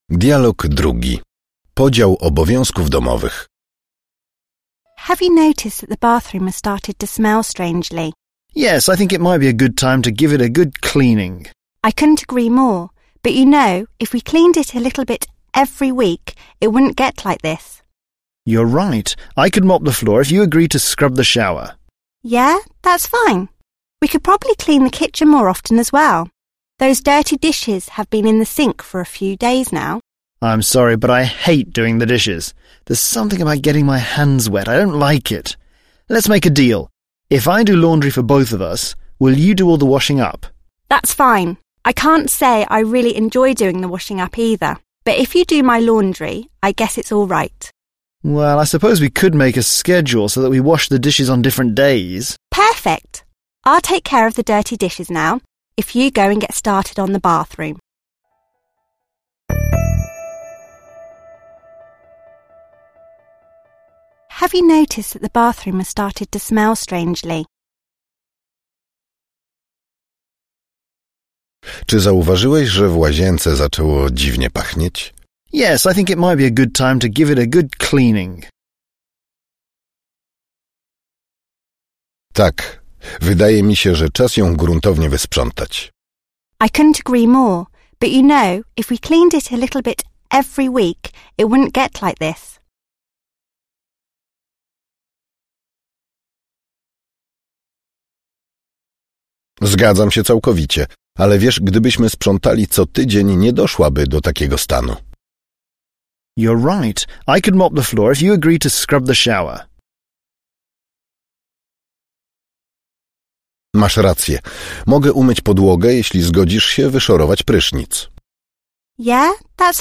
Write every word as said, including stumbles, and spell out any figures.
Dialog drugi. Podział obowiązków domowych. Have you noticed that the bathroom has started to smell strangely? Yes, I think it might be a good time to give it a good cleaning. I couldn't agree more, but you know, if we cleaned it a little bit every week, it wouldn't get like this. You're right. I could mop the floor if you agree to scrub the shower. Yeah, that's fine. We could probably clean the kitchen more often as well. Those dirty dishes have been in the sink for a few days now. I'm sorry, but I hate doing the dishes. There's something about getting my hands wet. I don't like it. Let's make a deal. If I do laundry for both of us, will you do all the washing up? That's fine. I can't say I really enjoy doing the washing up either. But if you do my laundry, I guess it's all right. Well, I suppose we could make a schedule so that we wash the dishes on different days. Perfect. I'll take care of the dirty dishes now, if you go and get started on the bathroom. Have you noticed that the bathroom has started to smell strangely? Czy zauważyłeś, że w łazience zaczęło dziwnie pachnieć? Yes, I think it might be a good time to give it a good cleaning. Tak. Wydaje mi się, że czas ją gruntownie wysprzątać. I couldn't agree more, but you know, if we cleaned it a little bit every week, it wouldn't get like this. Zgadzam się całkowicie, ale wiesz, gdybyśmy sprzątali co tydzień, nie doszłaby do takiego stanu. You're right. I could mop the floor if you agree to scrub the shower. Masz rację. Mogę umyć podłogę, jeśli zgodzisz się wyszorować prysznic. Yeah, that's